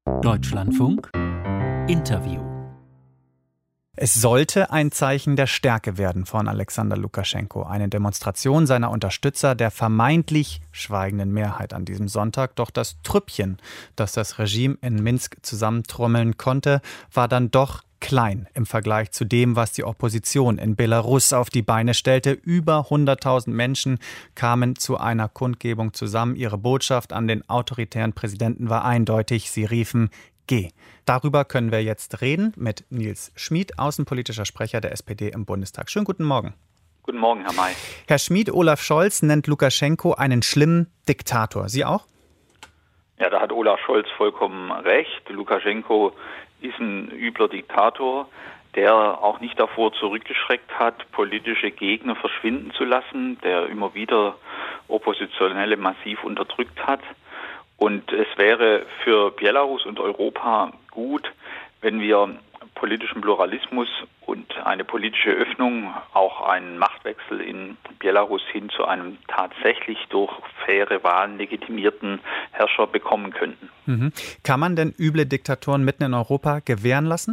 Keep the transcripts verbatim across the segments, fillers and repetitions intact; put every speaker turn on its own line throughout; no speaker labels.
Deutschlandfunk Interview.
Es sollte ein Zeichen der Stärke werden von Alexander Lukaschenko. Eine Demonstration seiner Unterstützer der vermeintlich schweigenden Mehrheit an diesem Sonntag. Doch das Trüppchen, das das Regime in Minsk zusammentrommeln konnte, war dann doch klein im Vergleich zu dem, was die Opposition in Belarus auf die Beine stellte. Über hunderttausend Menschen kamen zu einer Kundgebung zusammen. Ihre Botschaft an den autoritären Präsidenten war eindeutig. Sie riefen: Geh. Darüber können wir jetzt reden mit Nils Schmid, außenpolitischer Sprecher der S P D im Bundestag. Schönen guten Morgen.
Guten Morgen, Herr May.
Herr Schmid, Olaf Scholz nennt Lukaschenko einen schlimmen Diktator. Sie auch?
Ja, da hat Olaf Scholz vollkommen recht. Lukaschenko ist ein übler Diktator, der auch nicht davor zurückgeschreckt hat, politische Gegner verschwinden zu lassen, der immer wieder Oppositionelle massiv unterdrückt hat. Und es wäre für Belarus und Europa gut, wenn wir politischen Pluralismus und eine politische Öffnung, auch einen Machtwechsel in Belarus hin zu einem tatsächlich durch faire Wahlen legitimierten Herrscher bekommen könnten.
Mhm. Kann man denn üble Diktatoren mitten in Europa gewähren lassen?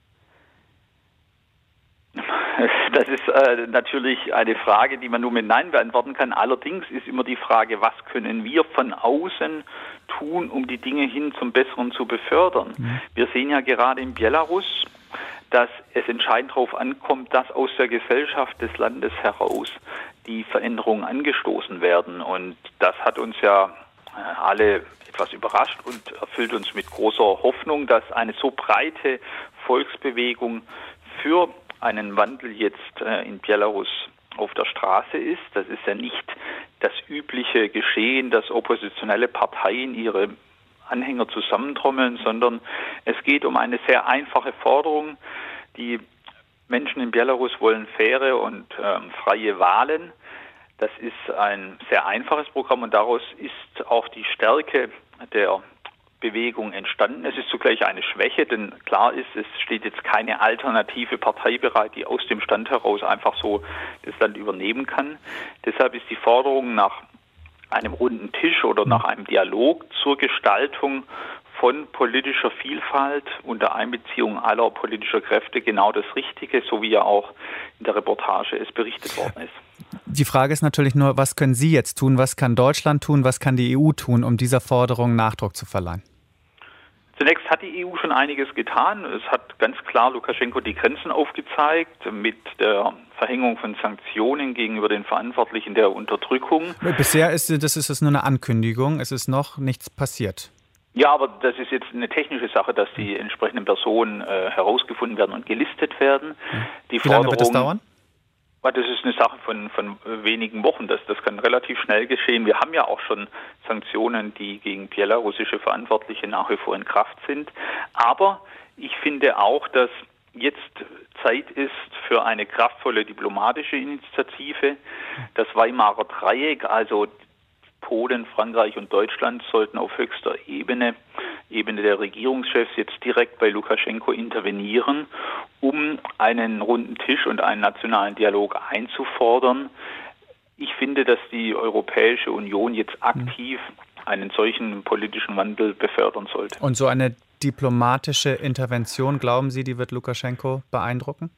Das ist äh, natürlich eine Frage, die man nur mit Nein beantworten kann. Allerdings ist immer die Frage, was können wir von außen tun, um die Dinge hin zum Besseren zu befördern. Mhm. Wir sehen ja gerade in Belarus, dass es entscheidend darauf ankommt, dass aus der Gesellschaft des Landes heraus die Veränderungen angestoßen werden. Und das hat uns ja alle etwas überrascht und erfüllt uns mit großer Hoffnung, dass eine so breite Volksbewegung für einen Wandel jetzt äh, in Belarus auf der Straße ist. Das ist ja nicht das übliche Geschehen, dass oppositionelle Parteien ihre Anhänger zusammentrommeln, sondern es geht um eine sehr einfache Forderung. Die Menschen in Belarus wollen faire und ähm, freie Wahlen. Das ist ein sehr einfaches Programm und daraus ist auch die Stärke der Bewegung entstanden. Es ist zugleich eine Schwäche, denn klar ist, es steht jetzt keine alternative Partei bereit, die aus dem Stand heraus einfach so das Land übernehmen kann. Deshalb ist die Forderung nach einem runden Tisch oder nach einem Dialog zur Gestaltung von politischer Vielfalt unter Einbeziehung aller politischer Kräfte genau das Richtige, so wie ja auch in der Reportage es berichtet worden ist.
Die Frage ist natürlich nur, was können Sie jetzt tun, was kann Deutschland tun, was kann die E U tun, um dieser Forderung Nachdruck zu verleihen?
Zunächst hat die E U schon einiges getan. Es hat ganz klar Lukaschenko die Grenzen aufgezeigt mit der Verhängung von Sanktionen gegenüber den Verantwortlichen der Unterdrückung.
Bisher ist das ist es nur eine Ankündigung, es ist noch nichts passiert.
Ja, aber das ist jetzt eine technische Sache, dass die entsprechenden Personen äh, herausgefunden werden und gelistet werden. Die
Wie lange wird das dauern?
Das ist eine Sache von, von wenigen Wochen. Das, das kann relativ schnell geschehen. Wir haben ja auch schon Sanktionen, die gegen belarussische Verantwortliche nach wie vor in Kraft sind. Aber ich finde auch, dass jetzt Zeit ist für eine kraftvolle diplomatische Initiative. Das Weimarer Dreieck, also Polen, Frankreich und Deutschland, sollten auf höchster Ebene, Ebene der Regierungschefs, jetzt direkt bei Lukaschenko intervenieren, um einen runden Tisch und einen nationalen Dialog einzufordern. Ich finde, dass die Europäische Union jetzt aktiv einen solchen politischen Wandel befördern sollte.
Und so eine diplomatische Intervention, glauben Sie, die wird Lukaschenko beeindrucken?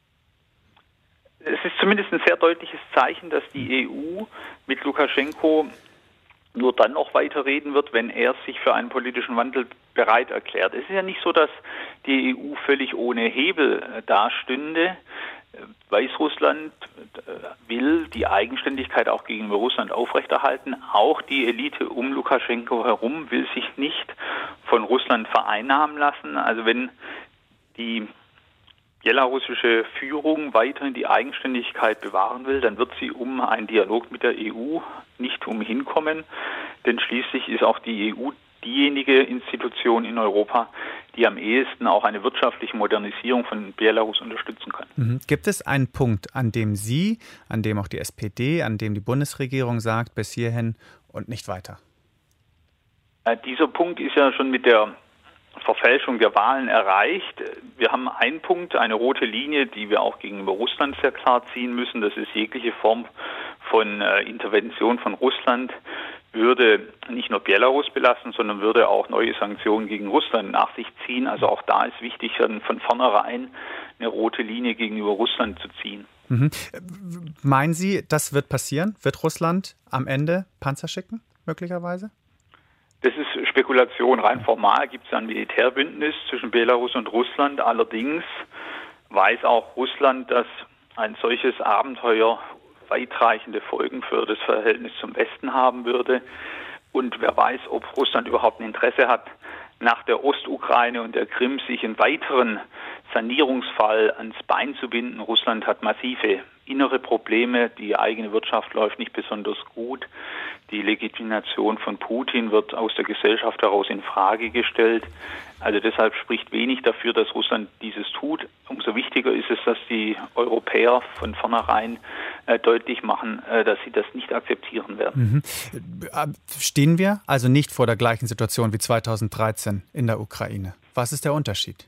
Es ist zumindest ein sehr deutliches Zeichen, dass die E U mit Lukaschenko nur dann noch weiterreden wird, wenn er sich für einen politischen Wandel bereit erklärt. Es ist ja nicht so, dass die E U völlig ohne Hebel dastünde. Weißrussland will die Eigenständigkeit auch gegenüber Russland aufrechterhalten. Auch die Elite um Lukaschenko herum will sich nicht von Russland vereinnahmen lassen. Also wenn die belarussische Führung weiterhin die Eigenständigkeit bewahren will, dann wird sie um einen Dialog mit der E U nicht umhin kommen, denn schließlich ist auch die E U diejenige Institution in Europa, die am ehesten auch eine wirtschaftliche Modernisierung von Belarus unterstützen kann.
Mhm. Gibt es einen Punkt, an dem Sie, an dem auch die S P D, an dem die Bundesregierung sagt, bis hierhin und nicht weiter?
Äh, dieser Punkt ist ja schon mit der Verfälschung der Wahlen erreicht. Wir haben einen Punkt, eine rote Linie, die wir auch gegenüber Russland sehr klar ziehen müssen. Das ist jegliche Form von äh, Intervention von Russland würde nicht nur Belarus belasten, sondern würde auch neue Sanktionen gegen Russland nach sich ziehen. Also auch da ist wichtig, dann von vornherein eine rote Linie gegenüber Russland zu ziehen.
Mhm. Meinen Sie, das wird passieren? Wird Russland am Ende Panzer schicken, möglicherweise?
Das ist Spekulation. Rein formal gibt es ein Militärbündnis zwischen Belarus und Russland. Allerdings weiß auch Russland, dass ein solches Abenteuer weitreichende Folgen für das Verhältnis zum Westen haben würde. Und wer weiß, ob Russland überhaupt ein Interesse hat, nach der Ostukraine und der Krim sich einen weiteren Sanierungsfall ans Bein zu binden. Russland hat massive innere Probleme, die eigene Wirtschaft läuft nicht besonders gut. Die Legitimation von Putin wird aus der Gesellschaft heraus in Frage gestellt. Also deshalb spricht wenig dafür, dass Russland dieses tut. Umso wichtiger ist es, dass die Europäer von vornherein äh, deutlich machen, äh, dass sie das nicht akzeptieren werden.
Mhm. Stehen wir also nicht vor der gleichen Situation wie zweitausenddreizehn in der Ukraine? Was ist der Unterschied?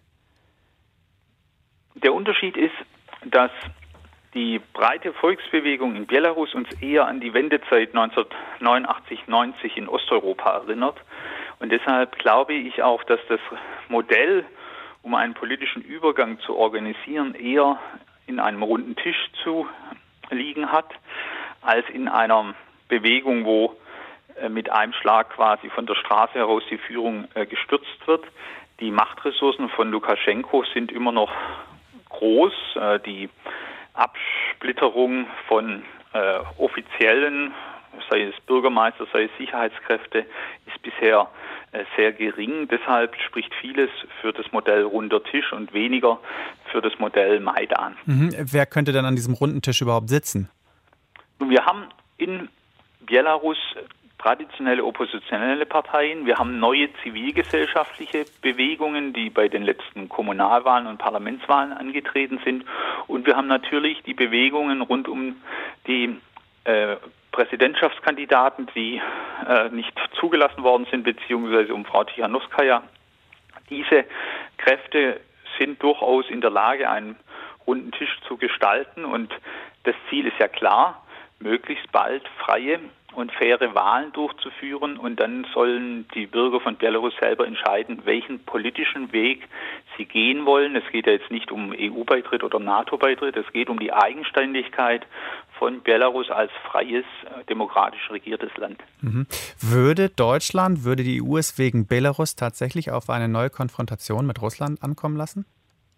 Der Unterschied ist, dass die breite Volksbewegung in Belarus uns eher an die Wendezeit neunzehnhundertneunundachtzig neunzig in Osteuropa erinnert. Und deshalb glaube ich auch, dass das Modell, um einen politischen Übergang zu organisieren, eher in einem runden Tisch zu liegen hat, als in einer Bewegung, wo mit einem Schlag quasi von der Straße heraus die Führung gestürzt wird. Die Machtressourcen von Lukaschenko sind immer noch groß. Die Absplitterung von äh, Offiziellen, sei es Bürgermeister, sei es Sicherheitskräfte, ist bisher äh, sehr gering. Deshalb spricht vieles für das Modell runder Tisch und weniger für das Modell Maidan.
Mhm. Wer könnte denn an diesem runden Tisch überhaupt sitzen?
Nun, wir haben in Belarus traditionelle oppositionelle Parteien. Wir haben neue zivilgesellschaftliche Bewegungen, die bei den letzten Kommunalwahlen und Parlamentswahlen angetreten sind. Und wir haben natürlich die Bewegungen rund um die äh, Präsidentschaftskandidaten, die äh, nicht zugelassen worden sind, beziehungsweise um Frau Tichanowskaja. Diese Kräfte sind durchaus in der Lage, einen runden Tisch zu gestalten. Und das Ziel ist ja klar, möglichst bald freie und faire Wahlen durchzuführen, und dann sollen die Bürger von Belarus selber entscheiden, welchen politischen Weg sie gehen wollen. Es geht ja jetzt nicht um E U-Beitritt oder NATO-Beitritt, es geht um die Eigenständigkeit von Belarus als freies, demokratisch regiertes Land.
Mhm. Würde Deutschland, würde die E U es wegen Belarus tatsächlich auf eine neue Konfrontation mit Russland ankommen lassen?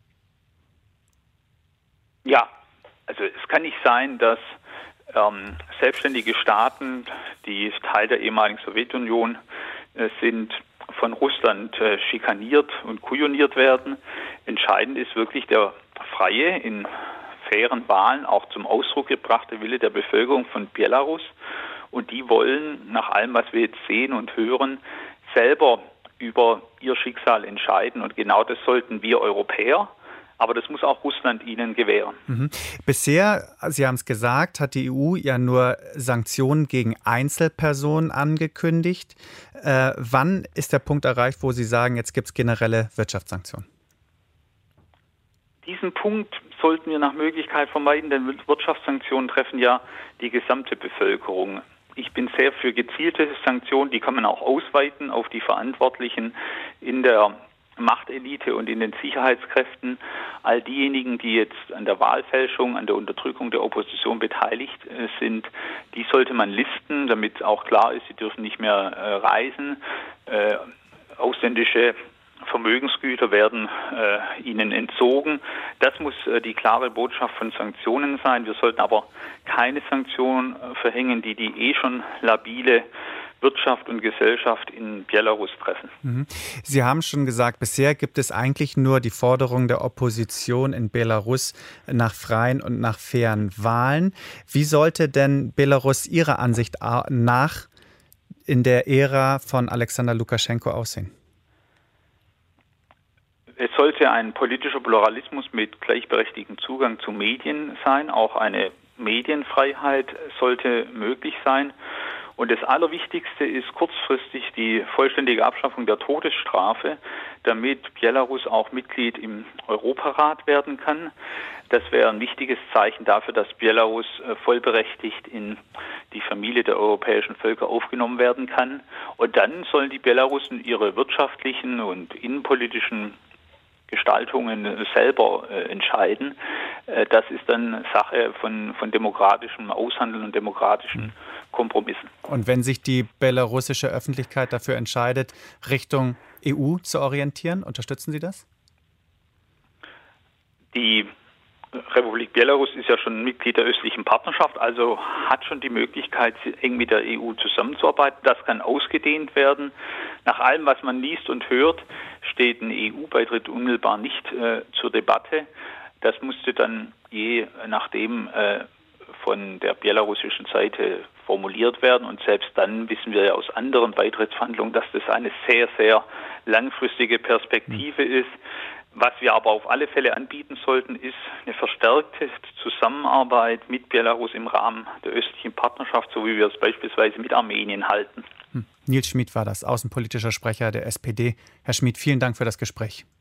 Ja, also es kann nicht sein, dass Ähm, selbstständige Staaten, die Teil der ehemaligen Sowjetunion äh, sind, von Russland äh, schikaniert und kujoniert werden. Entscheidend ist wirklich der freie, in fairen Wahlen auch zum Ausdruck gebrachte Wille der Bevölkerung von Belarus. Und die wollen, nach allem, was wir jetzt sehen und hören, selber über ihr Schicksal entscheiden. Und genau das sollten wir Europäer, aber das muss auch Russland ihnen gewähren.
Mhm. Bisher, Sie haben es gesagt, hat die E U ja nur Sanktionen gegen Einzelpersonen angekündigt. Äh, wann ist der Punkt erreicht, wo Sie sagen, jetzt gibt es generelle Wirtschaftssanktionen?
Diesen Punkt sollten wir nach Möglichkeit vermeiden, denn Wirtschaftssanktionen treffen ja die gesamte Bevölkerung. Ich bin sehr für gezielte Sanktionen, die kann man auch ausweiten auf die Verantwortlichen in der Machtelite und in den Sicherheitskräften. All diejenigen, die jetzt an der Wahlfälschung, an der Unterdrückung der Opposition beteiligt äh, sind, die sollte man listen, damit auch klar ist, sie dürfen nicht mehr äh, reisen. Äh, ausländische Vermögensgüter werden äh, ihnen entzogen. Das muss äh, die klare Botschaft von Sanktionen sein. Wir sollten aber keine Sanktionen äh, verhängen, die die eh schon labile Wirtschaft und Gesellschaft in Belarus treffen.
Sie haben schon gesagt, bisher gibt es eigentlich nur die Forderung der Opposition in Belarus nach freien und nach fairen Wahlen. Wie sollte denn Belarus Ihrer Ansicht nach in der Ära von Alexander Lukaschenko aussehen?
Es sollte ein politischer Pluralismus mit gleichberechtigtem Zugang zu Medien sein. Auch eine Medienfreiheit sollte möglich sein. Und das Allerwichtigste ist kurzfristig die vollständige Abschaffung der Todesstrafe, damit Belarus auch Mitglied im Europarat werden kann. Das wäre ein wichtiges Zeichen dafür, dass Belarus vollberechtigt in die Familie der europäischen Völker aufgenommen werden kann. Und dann sollen die Belarusen ihre wirtschaftlichen und innenpolitischen Gestaltungen selber äh, entscheiden. Äh, das ist dann Sache von, von demokratischem Aushandeln und demokratischen Kompromissen.
Und wenn sich die belarussische Öffentlichkeit dafür entscheidet, Richtung E U zu orientieren, unterstützen Sie das?
Die Republik Belarus ist ja schon Mitglied der östlichen Partnerschaft, also hat schon die Möglichkeit, eng mit der E U zusammenzuarbeiten. Das kann ausgedehnt werden. Nach allem, was man liest und hört, steht ein E U-Beitritt unmittelbar nicht äh, zur Debatte. Das musste dann je nachdem äh, von der belarussischen Seite formuliert werden. Und selbst dann wissen wir ja aus anderen Beitrittsverhandlungen, dass das eine sehr, sehr langfristige Perspektive mhm. ist. Was wir aber auf alle Fälle anbieten sollten, ist eine verstärkte Zusammenarbeit mit Belarus im Rahmen der östlichen Partnerschaft, so wie wir es beispielsweise mit Armenien halten.
Hm. Nils Schmid war das, außenpolitischer Sprecher der S P D. Herr Schmid, vielen Dank für das Gespräch.